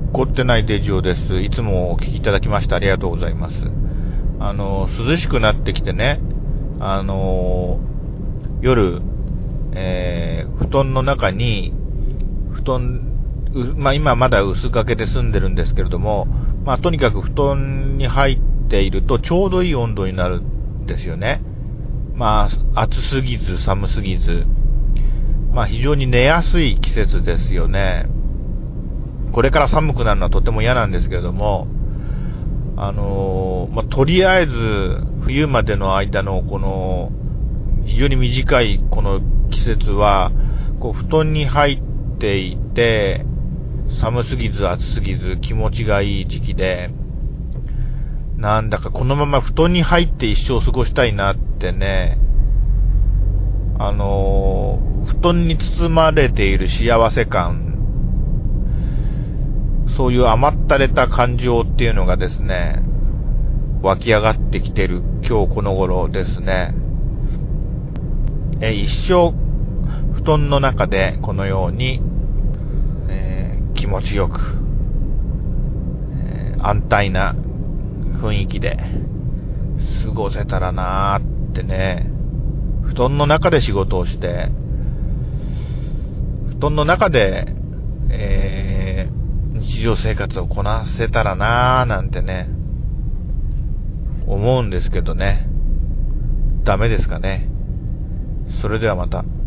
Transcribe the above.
凝ってないデジオです。いつもお聞きいただきましてありがとうございます。涼しくなってきてね、夜、布団の中に、今まだ薄掛けで住んでるんですけれども、とにかく布団に入っているとちょうどいい温度になるんですよね。暑すぎず寒すぎず、非常に寝やすい季節ですよね。これから寒くなるのはとても嫌なんですけれども、とりあえず冬までの間のこの非常に短いこの季節は、布団に入っていて、寒すぎず暑すぎず気持ちがいい時期で、なんだかこのまま布団に入って一生過ごしたいなってね、布団に包まれている幸せ感、そういう甘ったれた感情っていうのがですね、湧き上がってきてる今日この頃ですね。一生布団の中でこのように、気持ちよく、安泰な雰囲気で過ごせたらなーってね、布団の中で仕事をして、布団の中で、日常生活をこなせたらなーなんてね、思うんですけどね。ダメですかね。それではまた。